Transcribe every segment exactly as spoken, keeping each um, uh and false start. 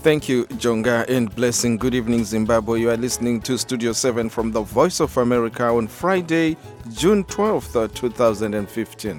Thank you, Jonga, and blessing. Good evening, Zimbabwe. You are listening to Studio seven from the Voice of America on Friday, June twelfth, two thousand fifteen.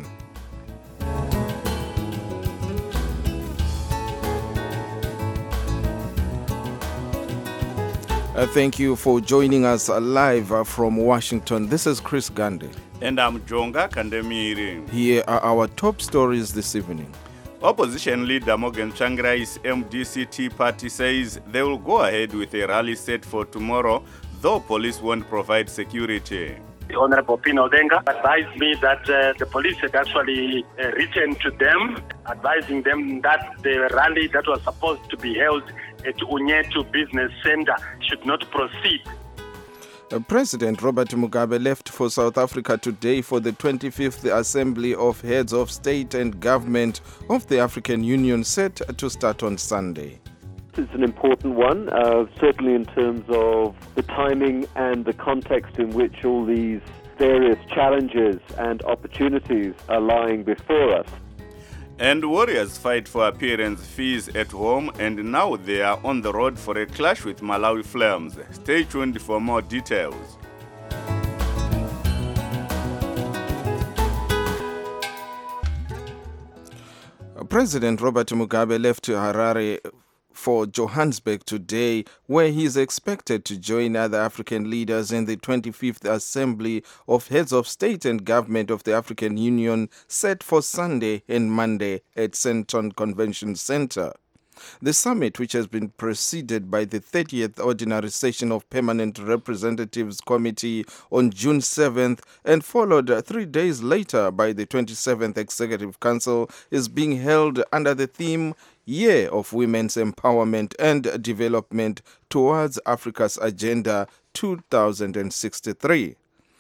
Uh, thank you for joining us uh, live uh, from Washington. This is Chris Gandhi. And I'm Jonga Kandemiri. Here are our top stories this evening. Opposition leader Morgan Tsvangirai's M D C T party says they will go ahead with a rally set for tomorrow, though police won't provide security. The Honorable Pino Denga advised me that uh, the police had actually uh, written to them, advising them that the rally that was supposed to be held at Unyetu Business Center should not proceed. Uh, President Robert Mugabe left for South Africa today for the twenty-fifth Assembly of Heads of State and Government of the African Union, set to start on Sunday. It's an important one, uh, certainly in terms of the timing and the context in which all these various challenges and opportunities are lying before us. And warriors fight for appearance fees at home, and now they are on the road for a clash with Malawi Flames. Stay tuned for more details. President Robert Mugabe left Harare for Johannesburg today, where he is expected to join other African leaders in the twenty-fifth Assembly of Heads of State and Government of the African Union, set for Sunday and Monday at Sandton Convention Center. The summit, which has been preceded by the thirtieth Ordinary Session of Permanent Representatives Committee on June seventh and followed three days later by the twenty-seventh Executive Council, is being held under the theme Year of Women's Empowerment and Development towards Africa's Agenda two thousand sixty-three.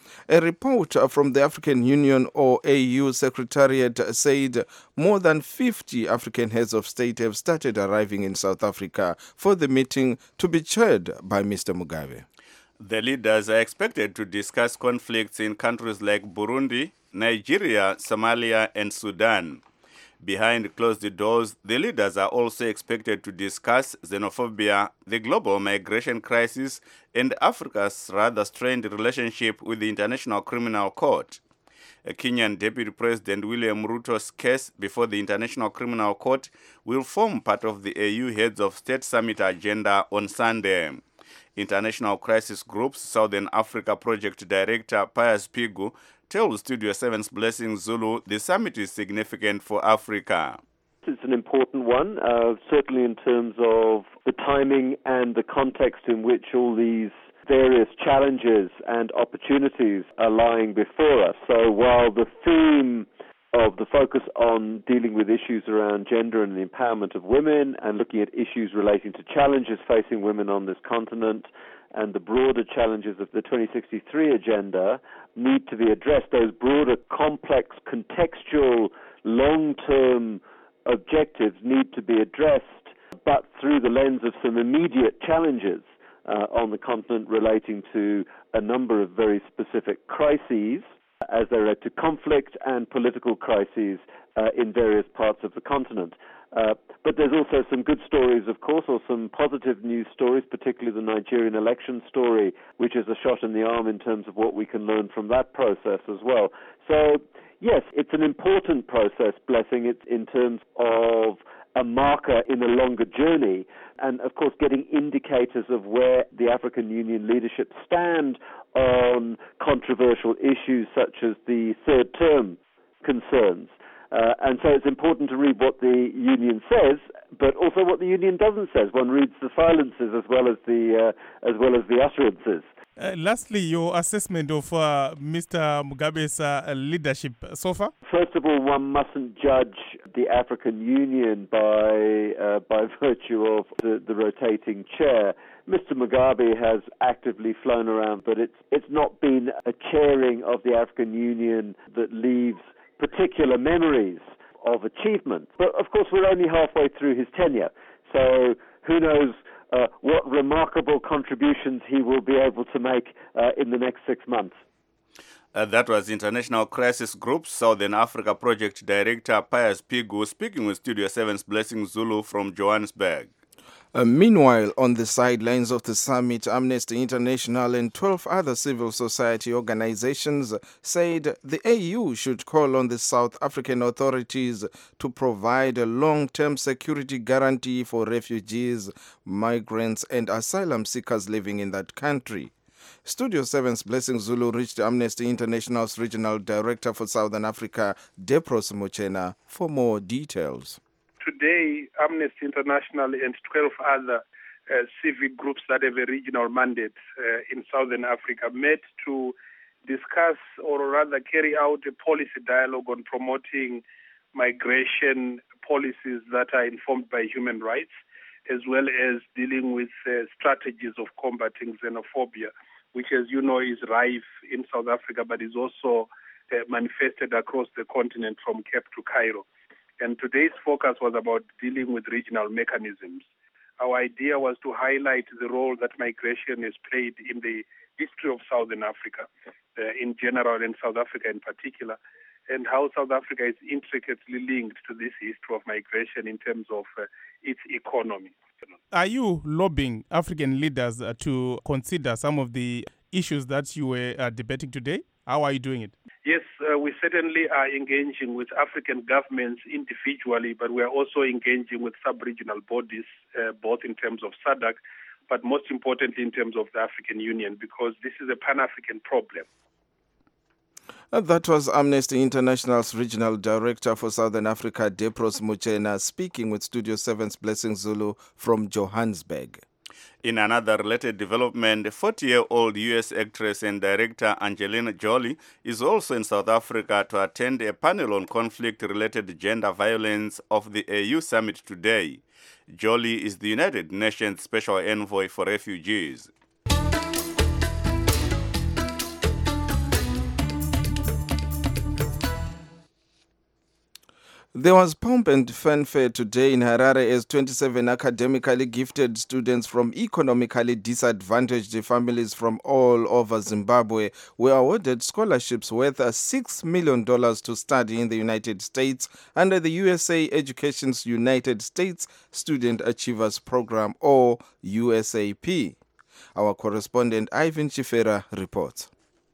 A report from the African Union or A U Secretariat said more than fifty African heads of state have started arriving in South Africa for the meeting to be chaired by Mister Mugabe. The leaders are expected to discuss conflicts in countries like Burundi, Nigeria, Somalia, and Sudan. Behind closed doors, the leaders are also expected to discuss xenophobia, the global migration crisis, and Africa's rather strained relationship with the International Criminal Court. A Kenyan Deputy President William Ruto's case before the International Criminal Court will form part of the A U Heads of State Summit agenda on Sunday. International Crisis Group's Southern Africa Project Director Pius Pigu tells Studio seven's Blessing Zulu the summit is significant for Africa. It's an important one, uh, certainly in terms of the timing and the context in which all these various challenges and opportunities are lying before us. So while the theme of the focus on dealing with issues around gender and the empowerment of women and looking at issues relating to challenges facing women on this continent and the broader challenges of the twenty sixty-three agenda need to be addressed, those broader, complex, contextual, long-term objectives need to be addressed, but through the lens of some immediate challenges uh, on the continent relating to a number of very specific crises as they relate to conflict and political crises uh, in various parts of the continent. Uh, but there's also some good stories, of course, or some positive news stories, particularly the Nigerian election story, which is a shot in the arm in terms of what we can learn from that process as well. So, yes, it's an important process, Blessing. It's in terms of a marker in a longer journey, and, of course, getting indicators of where the African Union leadership stand on controversial issues such as the third term concerns. Uh, and so it's important to read what the union says, but also what the union doesn't say. One reads the silences as well as the uh, as well as the utterances. Uh, lastly, your assessment of uh, Mister Mugabe's uh, leadership so far? First of all, one mustn't judge the African Union by uh, by virtue of the, the rotating chair. Mister Mugabe has actively flown around, but it's it's not been a chairing of the African Union that leaves particular memories of achievement. But of course, we're only halfway through his tenure, so who knows uh, what remarkable contributions he will be able to make uh, in the next six months. Uh, that was International Crisis Group's Southern Africa Project Director Pius Pigu speaking with Studio seven's Blessing Zulu from Johannesburg. Uh, meanwhile, on the sidelines of the summit, Amnesty International and twelve other civil society organizations said the A U should call on the South African authorities to provide a long-term security guarantee for refugees, migrants, and asylum seekers living in that country. Studio seven's Blessing Zulu reached Amnesty International's Regional Director for Southern Africa, Depros Muchena, for more details. Today, Amnesty International and twelve other uh, civic groups that have a regional mandate uh, in Southern Africa met to discuss or rather carry out a policy dialogue on promoting migration policies that are informed by human rights, as well as dealing with uh, strategies of combating xenophobia, which, as you know, is rife in South Africa, but is also uh, manifested across the continent from Cape to Cairo. And today's focus was about dealing with regional mechanisms. Our idea was to highlight the role that migration has played in the history of Southern Africa uh, in general and South Africa in particular, and how South Africa is intricately linked to this history of migration in terms of uh, its economy. Are you lobbying African leaders uh, to consider some of the issues that you were uh, debating today? How are you doing it? Yes, uh, we certainly are engaging with African governments individually, but we are also engaging with sub-regional bodies, uh, both in terms of S A D C, but most importantly in terms of the African Union, because this is a Pan-African problem. Uh, that was Amnesty International's Regional Director for Southern Africa, Depros Muchena, speaking with Studio seven's Blessing Zulu from Johannesburg. In another related development, forty-year-old U S actress and director Angelina Jolie is also in South Africa to attend a panel on conflict-related gender violence of the A U summit today. Jolie is the United Nations Special Envoy for Refugees. There was pomp and fanfare today in Harare as twenty-seven academically gifted students from economically disadvantaged families from all over Zimbabwe were awarded scholarships worth six million dollars to study in the United States under the U S A Education's United States Student Achievers Program, or U S A P. Our correspondent Ivan Chifera reports.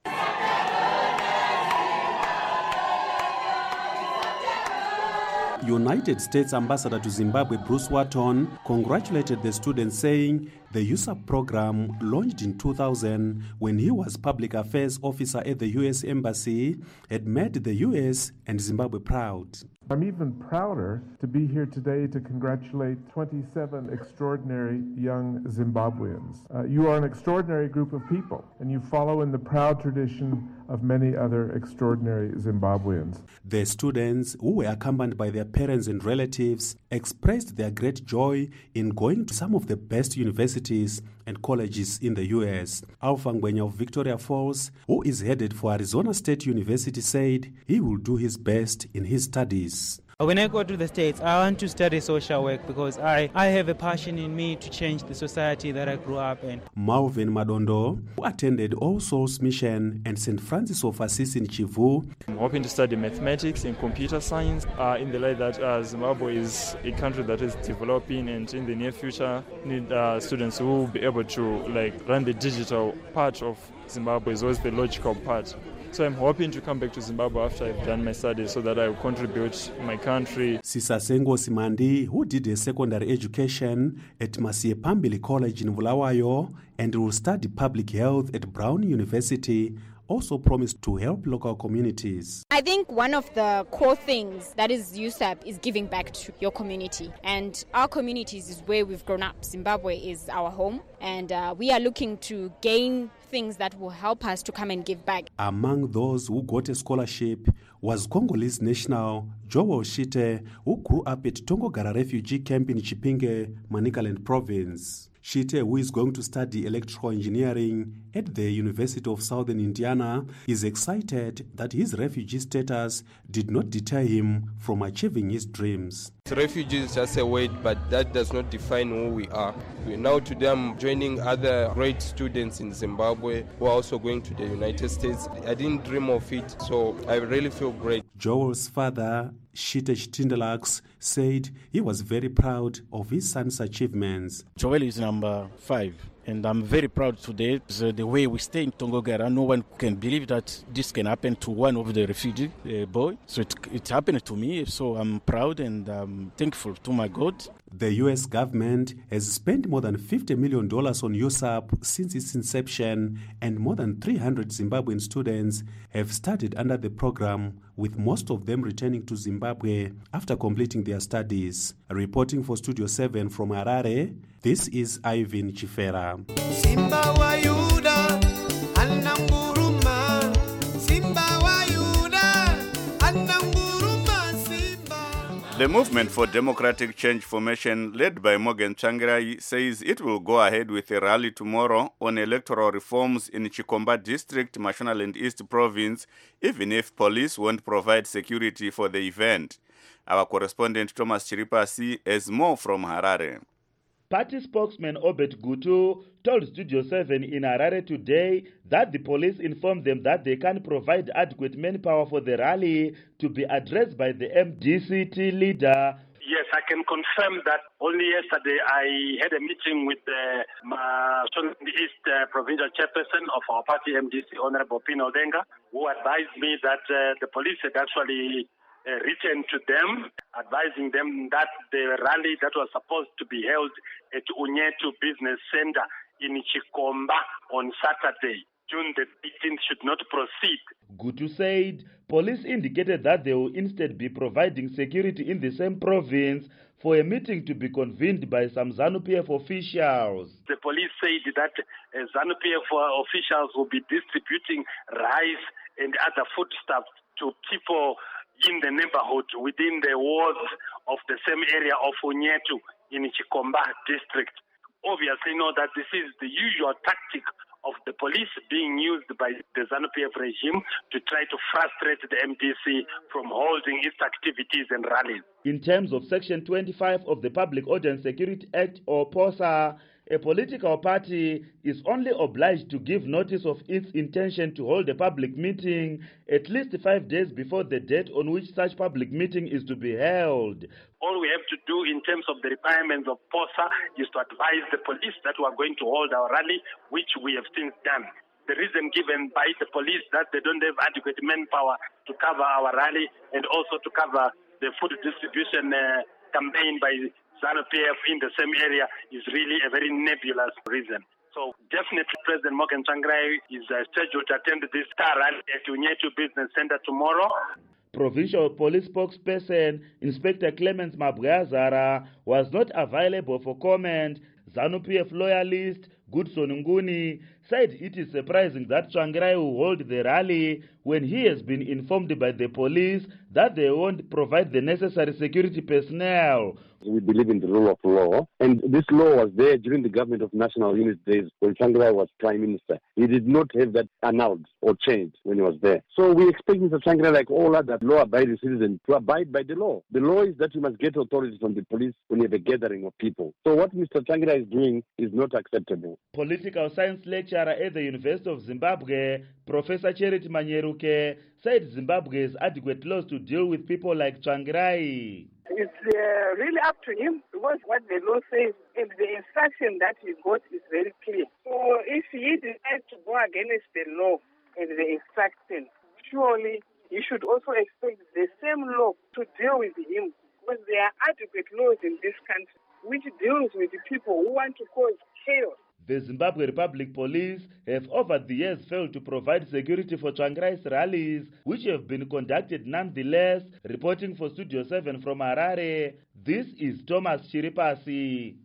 United States Ambassador to Zimbabwe Bruce Wharton congratulated the students, saying the U S A P program, launched in two thousand when he was public affairs officer at the U S Embassy, had made the U S and Zimbabwe proud. I'm even prouder to be here today to congratulate twenty-seven extraordinary young Zimbabweans. Uh, you are an extraordinary group of people, and you follow in the proud tradition of many other extraordinary Zimbabweans. The students, who were accompanied by their parents and relatives, expressed their great joy in going to some of the best universities and colleges in the U S. Alpha Ngwenya of Victoria Falls, who is headed for Arizona State University, said he will do his best in his studies. When I go to the States, I want to study social work because I, I have a passion in me to change the society that I grew up in. Malvin Madondo, who attended All Souls Mission and Saint Francis of Assisi in Chivu. I'm hoping to study mathematics and computer science uh, in the light that uh, Zimbabwe is a country that is developing, and in the near future need uh, students who will be able to like run the digital part of Zimbabwe as well as the logical part. So I'm hoping to come back to Zimbabwe after I've done my studies so that I will contribute to my country. Sisasengo Simandi, who did a secondary education at Masie Pambili College in Bulawayo and will study public health at Brown University, also promised to help local communities. I think one of the core things that is U S A P is giving back to your community. And our communities is where we've grown up. Zimbabwe is our home. And uh, we are looking to gain things that will help us to come and give back. Among those who got a scholarship was Congolese national Joel Shite, who grew up at Tongogara refugee camp in Chipinge, Manicaland province. Shite, who is going to study electrical engineering at the University of Southern Indiana, is excited that his refugee status did not deter him from achieving his dreams. Refugee is just a word, but that does not define who we are. Now today I'm joining other great students in Zimbabwe who are also going to the United States. I didn't dream of it, so I really feel great. Joel's father Shite Chitindalax said he was very proud of his son's achievements. Joel is number five, and I'm very proud today. So the way we stay in Tongogara, no one can believe that this can happen to one of the refugee uh, boy. So it, it happened to me, so I'm proud and I'm thankful to my God. The U S government has spent more than fifty million dollars on U S A P since its inception, and more than three hundred Zimbabwean students have studied under the program, with most of them returning to Zimbabwe after completing their studies. Reporting for Studio seven from Harare, this is Ivan Chifera. Simba wa Yuda, Ananguruma, Simba wa Yuda, Ananguruma, Simba. The Movement for Democratic Change Formation, led by Morgan Tsvangirai, says it will go ahead with a rally tomorrow on electoral reforms in Chikomba District, Mashonaland East Province, even if police won't provide security for the event. Our correspondent Thomas Chiripasi has more from Harare. Party spokesman Obet Gutu told Studio seven in Harare today that the police informed them that they can't provide adequate manpower for the rally to be addressed by the M D C T leader. Yes, I can confirm that only yesterday I had a meeting with the Mashonaland East uh, provincial chairperson of our party, M D C, Honorable Pino Denga, who advised me that uh, the police had actually Uh, written to them, advising them that the rally that was supposed to be held at Unyetu Business Center in Chikomba on Saturday, June the eighteenth, should not proceed. Gutu said police indicated that they will instead be providing security in the same province for a meeting to be convened by some ZANU-P F officials. The police said that uh, ZANU-P F officials will be distributing rice and other foodstuffs to people in the neighborhood within the walls of the same area of Unyetu in Chikomba district. Obviously know that this is the usual tactic of the police being used by the ZANU-P F regime to try to frustrate the M D C from holding its activities and rallies. In terms of Section twenty-five of the Public Order and Security Act, or POSA, a political party is only obliged to give notice of its intention to hold a public meeting at least five days before the date on which such public meeting is to be held. All we have to do in terms of the requirements of POSA is to advise the police that we are going to hold our rally, which we have since done. The reason given by the police that they don't have adequate manpower to cover our rally and also to cover the food distribution uh, campaign by ZANU-P F in the same area is really a very nebulous reason. So definitely President Morgan Tsvangirai is uh, scheduled to attend this star rally at Unyetu Business Center tomorrow. Provincial Police spokesperson Inspector Clemens Mabwazara was not available for comment. ZANU-P F loyalist Goodson Nguni said it is surprising that Tsvangirai will hold the rally when he has been informed by the police that they won't provide the necessary security personnel. We believe in the rule of law, and this law was there during the government of national unity days when Tsvangirai was prime minister. He did not have that annulled or changed when he was there. So we expect Mister Tsvangirai, like all other law-abiding citizens, to abide by the law. The law is that you must get authority from the police when you have a gathering of people. So what Mister Tsvangirai is doing is not acceptable. Political science lecturer at the University of Zimbabwe, Professor Charity Manyeruke, said Zimbabwe has adequate laws to deal with people like Tsvangirai. It's uh, really up to him, because what the law says and the instruction that he got is very clear. So if he decides to go against the law and the instruction, surely he should also expect the same law to deal with him, because there are adequate laws in this country which deals with the people who want to cause chaos. The Zimbabwe Republic Police have over the years failed to provide security for Tsvangirai's rallies, which have been conducted nonetheless. Reporting for Studio seven from Harare, this is Thomas Chiripasi.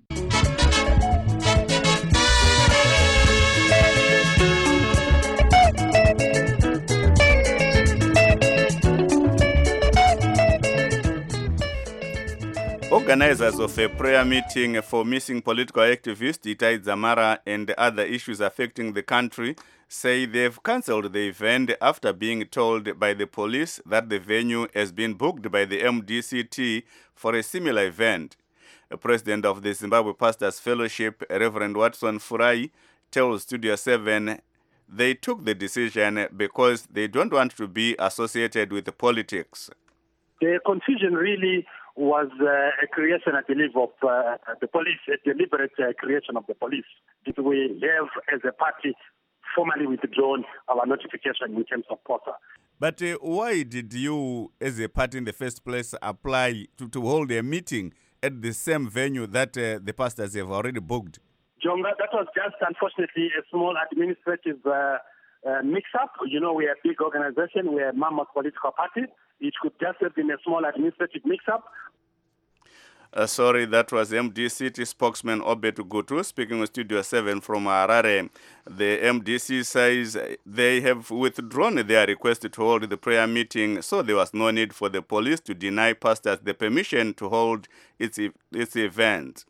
Organizers of a prayer meeting for missing political activist Itai Dzamara and other issues affecting the country say they've cancelled the event after being told by the police that the venue has been booked by the M D C T for a similar event. The president of the Zimbabwe Pastors Fellowship, Reverend Watson Furai, tells Studio seven they took the decision because they don't want to be associated with politics. The confusion really was uh, a creation, I believe, of uh, the police, a deliberate uh, creation of the police. Did we have, as a party, formally withdrawn our notification in terms of POSA? But uh, why did you, as a party in the first place, apply to, to hold a meeting at the same venue that uh, the pastors have already booked? Jonga, that was just, unfortunately, a small administrative uh, uh, mix-up. You know, we are a big organization. We are a mammoth political party. It could just have been a small administrative mix-up. Uh, sorry, that was M D C City spokesman Obet Gutu speaking with Studio seven from Harare. The M D C says they have withdrawn their request to hold the prayer meeting, so there was no need for the police to deny pastors the permission to hold its, its event.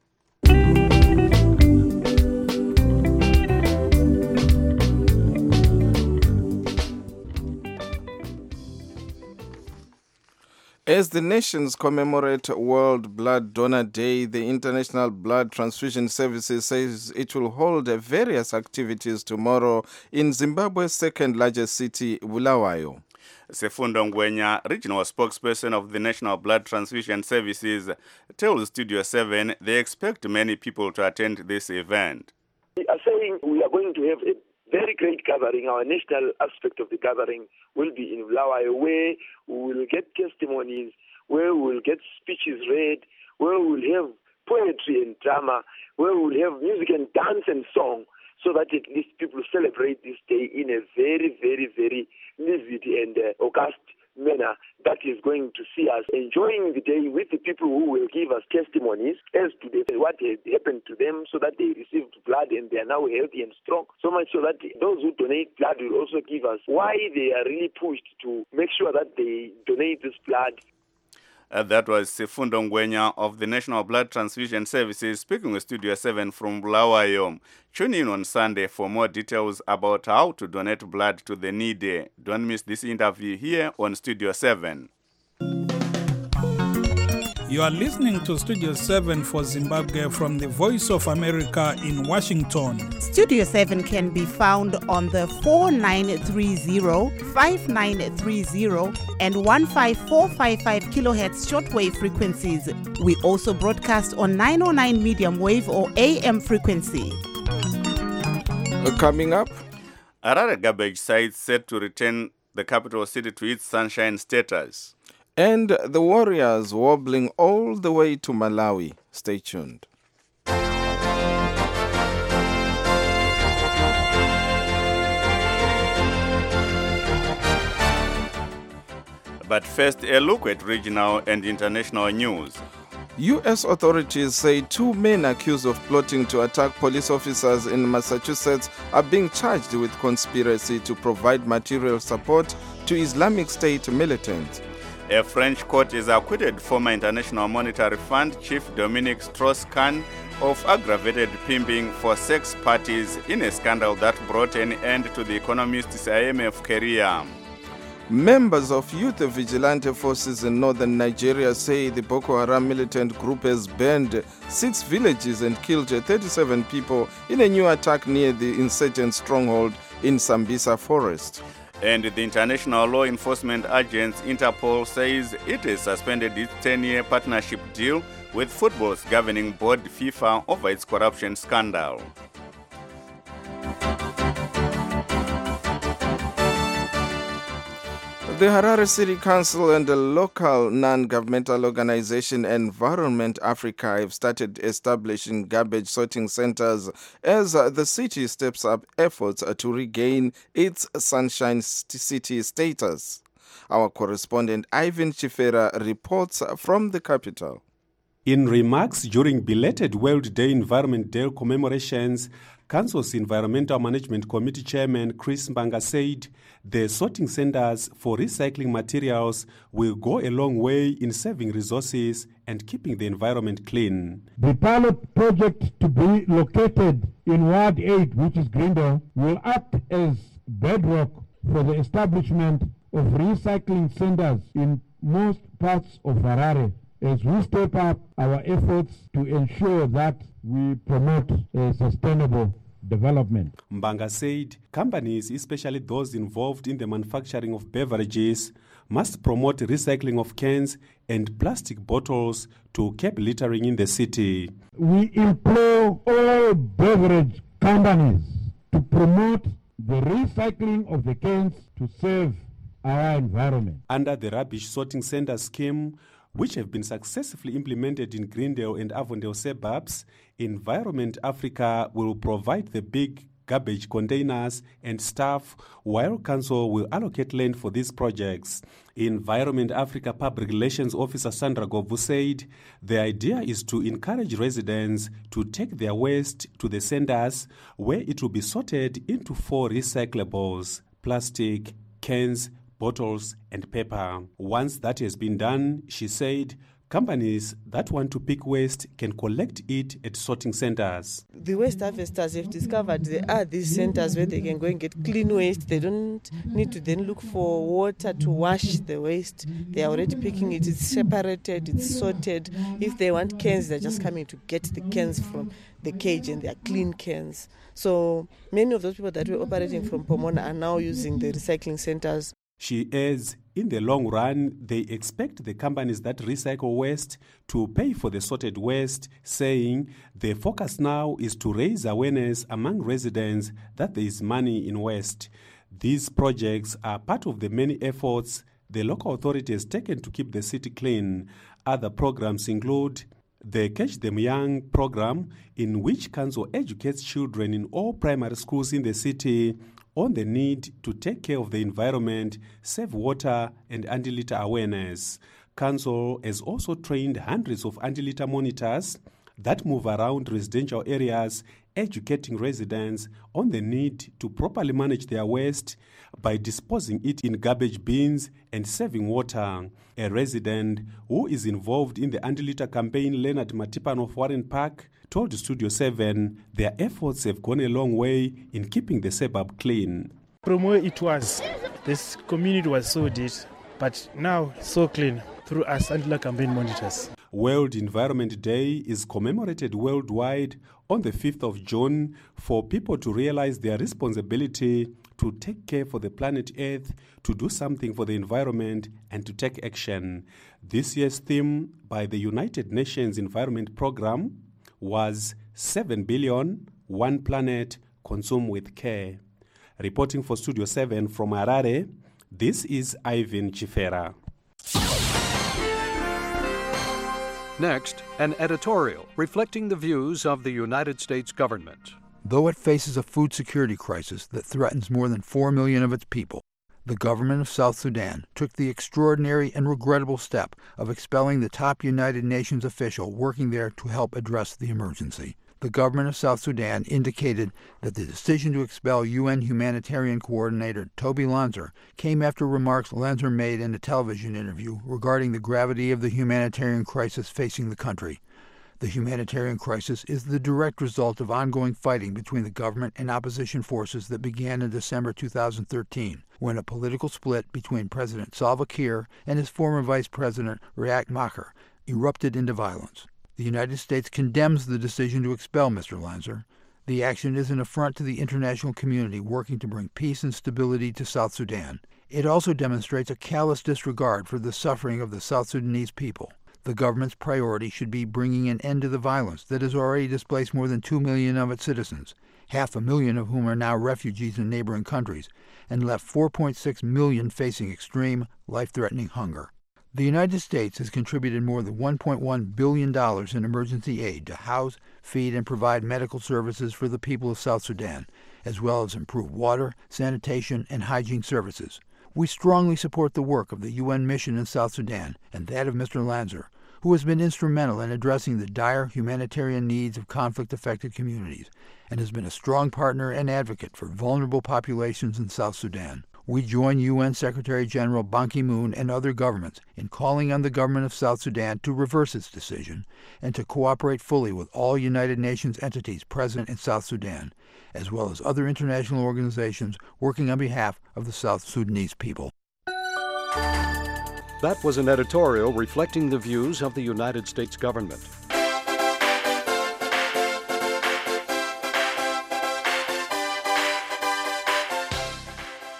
As the nations commemorate World Blood Donor Day, the International Blood Transfusion Services says it will hold various activities tomorrow in Zimbabwe's second largest city, Bulawayo. Sefundo Ngwenya, regional spokesperson of the National Blood Transfusion Services, tells Studio seven they expect many people to attend this event. We are saying we are going to have a very great gathering. Our national aspect of the gathering will be in Bulawayo, where we will get testimonies, where we will get speeches read, where we will have poetry and drama, where we will have music and dance and song, so that at least people celebrate this day in a very, very, very vivid and uh, august manner that is going to see us enjoying the day with the people who will give us testimonies as to the, what had happened to them, so that they received blood and they are now healthy and strong. So much so that those who donate blood will also give us why they are really pushed to make sure that they donate this blood. Uh, that was Sefundo Ngwenya of the National Blood Transfusion Services speaking with Studio seven from Bulawayo. Tune in on Sunday for more details about how to donate blood to the needy. Don't miss this interview here on Studio seven. You are listening to Studio seven for Zimbabwe from the Voice of America in Washington. Studio seven can be found on the four nine three zero, five nine three zero and one five four five five kilohertz shortwave frequencies. We also broadcast on nine oh nine medium wave or A M frequency. Uh, coming up, Harare garbage site set to return the capital city to its sunshine status. And the Warriors wobbling all the way to Malawi. Stay tuned. But first, a look at regional and international news. U S authorities say two men accused of plotting to attack police officers in Massachusetts are being charged with conspiracy to provide material support to Islamic State militants. A French court has acquitted former International Monetary Fund Chief Dominique Strauss-Kahn of aggravated pimping for sex parties in a scandal that brought an end to the economist's I M F career. Members of youth vigilante forces in northern Nigeria say the Boko Haram militant group has burned six villages and killed thirty-seven people in a new attack near the insurgent stronghold in Sambisa Forest. And the International Law Enforcement Agency, Interpol, says it has suspended its ten-year partnership deal with football's governing board, FIFA, over its corruption scandal. The Harare City Council and the local non-governmental organization Environment Africa have started establishing garbage sorting centers as the city steps up efforts to regain its Sunshine City status. Our correspondent Ivan Chifera reports from the capital. In remarks during belated World Day Environment Day commemorations, Council's Environmental Management Committee Chairman Chris Mbanga said the sorting centers for recycling materials will go a long way in saving resources and keeping the environment clean. The pilot project to be located in Ward eight, which is Grindo, will act as bedrock for the establishment of recycling centers in most parts of Harare, as we step up our efforts to ensure that we promote a sustainable development. Mbanga said companies, especially those involved in the manufacturing of beverages, must promote recycling of cans and plastic bottles to curb littering in the city. We implore all beverage companies to promote the recycling of the cans to save our environment. Under the rubbish sorting center scheme, which have been successfully implemented in Greendale and Avondale suburbs, Environment Africa will provide the big garbage containers and staff, while Council will allocate land for these projects. Environment Africa Public Relations Officer Sandra Govu said the idea is to encourage residents to take their waste to the centers where it will be sorted into four recyclables: plastic, cans, bottles, and paper. Once that has been done, she said, companies that want to pick waste can collect it at sorting centers. The waste harvesters have discovered there are these centers where they can go and get clean waste. They don't need to then look for water to wash the waste. They are already picking it. It's separated, it's sorted. If they want cans, they're just coming to get the cans from the cage, and they are clean cans. So many of those people that were operating from Pomona are now using the recycling centers. She adds, in the long run, they expect the companies that recycle waste to pay for the sorted waste, saying the focus now is to raise awareness among residents that there is money in waste. These projects are part of the many efforts the local authority has taken to keep the city clean. Other programs include the Catch Them Young program, in which Council educates children in all primary schools in the city on the need to take care of the environment, save water, and anti-litter awareness. Council has also trained hundreds of anti-litter monitors that move around residential areas, educating residents on the need to properly manage their waste by disposing it in garbage bins and saving water. A resident who is involved in the anti-litter campaign, Leonard Matipan of Warren Park, told Studio seven their efforts have gone a long way in keeping the suburb clean. From where it was, this community was so dirty, but now so clean through us anti-litter campaign monitors. World Environment Day is commemorated worldwide on the fifth of June for people to realize their responsibility to take care for the planet Earth, to do something for the environment, and to take action. This year's theme by the United Nations Environment Programme was seven billion, one planet, consumed with care. Reporting for Studio seven from Harare, this is Ivan Chifera. Next, an editorial reflecting the views of the United States government. Though it faces a food security crisis that threatens more than four million of its people, the government of South Sudan took the extraordinary and regrettable step of expelling the top United Nations official working there to help address the emergency. The government of South Sudan indicated that the decision to expel U N humanitarian coordinator Toby Lanzer came after remarks Lanzer made in a television interview regarding the gravity of the humanitarian crisis facing the country. The humanitarian crisis is the direct result of ongoing fighting between the government and opposition forces that began in December two thousand thirteen, when a political split between President Salva Kiir and his former Vice President Riek Machar erupted into violence. The United States condemns the decision to expel Mister Lanzer. The action is an affront to the international community working to bring peace and stability to South Sudan. It also demonstrates a callous disregard for the suffering of the South Sudanese people. The government's priority should be bringing an end to the violence that has already displaced more than two million of its citizens, half a million of whom are now refugees in neighboring countries, and left four point six million facing extreme, life-threatening hunger. The United States has contributed more than one point one billion dollars in emergency aid to house, feed, and provide medical services for the people of South Sudan, as well as improve water, sanitation, and hygiene services. We strongly support the work of the U N mission in South Sudan and that of Mister Lanzer, who has been instrumental in addressing the dire humanitarian needs of conflict-affected communities and has been a strong partner and advocate for vulnerable populations in South Sudan. We join U N Secretary General Ban Ki-moon and other governments in calling on the government of South Sudan to reverse its decision and to cooperate fully with all United Nations entities present in South Sudan, as well as other international organizations working on behalf of the South Sudanese people. That was an editorial reflecting the views of the United States government.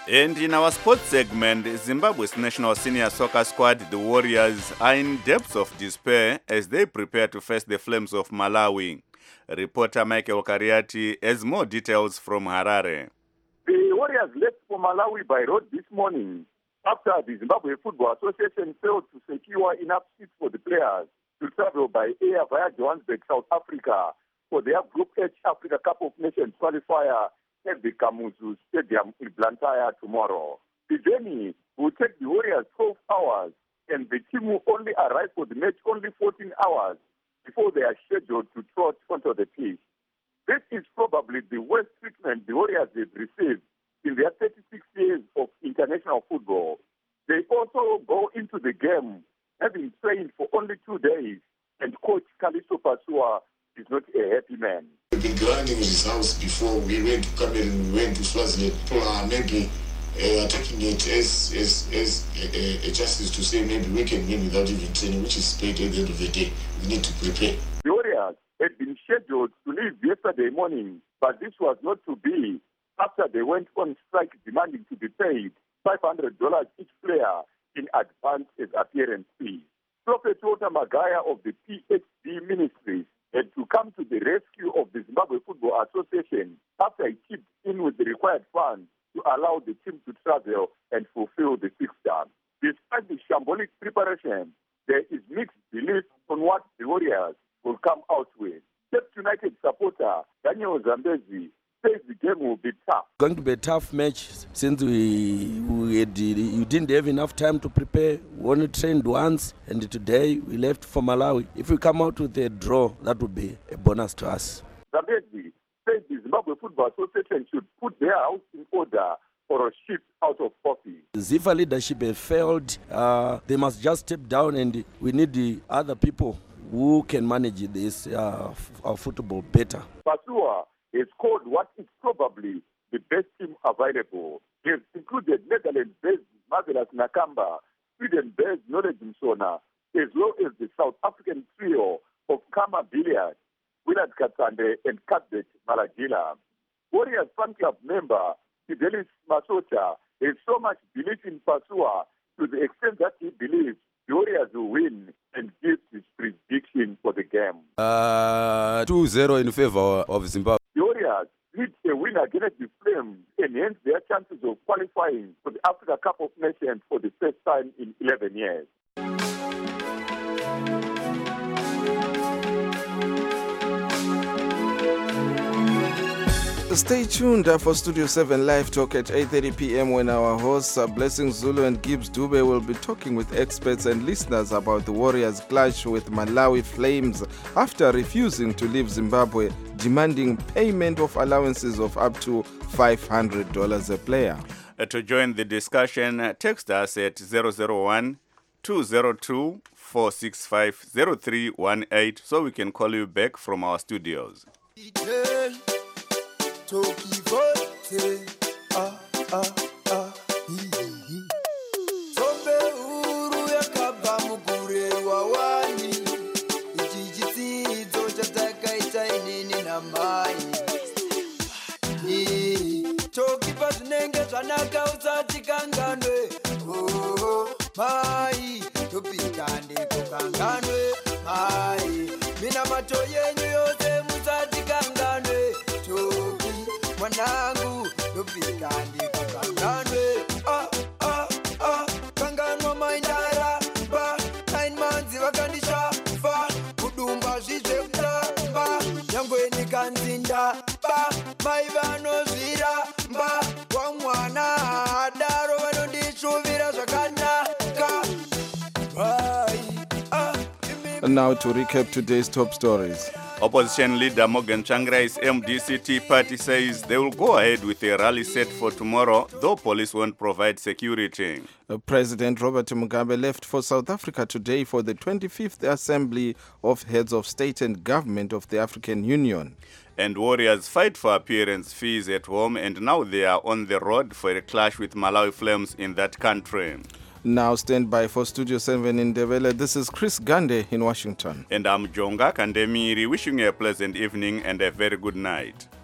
And in our sports segment, Zimbabwe's national senior soccer squad, the Warriors, are in depths of despair as they prepare to face the Flames of Malawi. Reporter Michael Kariati has more details from Harare. The Warriors left for Malawi by road this morning after the Zimbabwe Football Association failed to secure enough seats for the players to travel by air via Johannesburg, South Africa for their Group H Africa Cup of Nations qualifier at the Kamuzu Stadium in Blantyre tomorrow. The journey will take the Warriors twelve hours, and the team will only arrive for the match only fourteen hours before they are scheduled to trot onto the pitch. This is probably the worst treatment the Warriors have received in their thirty-six years of international football. They also go into the game having trained for only two days, and coach Kalisto Pasua is not a happy man. We've been grinding results before. We went to Cameroon, we went to Swaziland. People are maybe uh, taking it as, as, as a, a justice to say maybe we can win without even training, which is paid at the end of the day. We need to prepare. The Warriors had been scheduled to leave yesterday morning, but this was not to be after they went on strike demanding to be paid five hundred dollars each player in advance as appearance fee. Prophet Walter Magaya of the P H D Ministries had to come to the rescue of the Zimbabwe Football Association after he chipped in with the required funds to allow the team to travel and fulfill the fixture. Despite the shambolic preparation, there is mixed belief on what the Warriors will come out with. Cape United supporter Daniel Zambezi says the game will be tough. Going to be a tough match since we, we had, you didn't have enough time to prepare. We only trained once, and today we left for Malawi. If we come out with a draw, that would be a bonus to us. Zambezi says the Zimbabwe Football Association should put their house in order for a shift out of office. Zifa leadership has failed. Uh, they must just step down, and we need the other people who can manage this uh, our football better. Pasua has called what is probably the best team available. He has included Netherlands-based Marvelous Nakamba, Sweden-based Knowledge Msona, as well as the South African trio of Kama Billiard, Willard Katsande and Cuthbert Malagila. Warriors fan club member Fidelis Masocha has so much belief in Pasua to the extent that he believes the Warriors will win and gives his prediction for the game. Uh, two zero in favor of Zimbabwe. The Warriors need a win against the Flames, enhance their chances of qualifying for the Africa Cup of Nations for the first time in eleven years. Stay tuned for Studio seven Live Talk at eight thirty p.m. when our hosts uh, Blessing Zulu and Gibbs Dube will be talking with experts and listeners about the Warriors' clash with Malawi Flames after refusing to leave Zimbabwe, demanding payment of allowances of up to five hundred dollars a player. Uh, to join the discussion, uh, text us at zero zero one, two zero two, four six five, zero three one eight so we can call you back from our studios. Toki vote, ah ah ah, Sombe uru ya kaba mukure wawani, ichichitizo chataka itainini na mai. Toki patunenge zvanaka usati kanganwe, oh mai, tupikande kukanganwe, mai, mina macho yenyu yose musati kanganwe, toki. Mwanangu, nupikandi kukanganwe, ah, ah, ah, kanganwa maindara, ba, nine months vakandisha, fa, kudumba zvize kutamba, nyangwe nikanzinda, ba, maivano zvira, mba, wamwana, adaro vanondishuvira zvakanaka, bai, ah, And now to recap today's top stories. Opposition leader Morgan Changrai's M D C T party says they will go ahead with a rally set for tomorrow, though police won't provide security. Uh, President Robert Mugabe left for South Africa today for the twenty-fifth Assembly of Heads of State and Government of the African Union. And Warriors fight for appearance fees at home, and now they are on the road for a clash with Malawi Flames in that country. Now stand by for Studio seven in Ndebele. This is Chris Gande in Washington. And I'm Jonga Kandemiri, wishing you a pleasant evening and a very good night.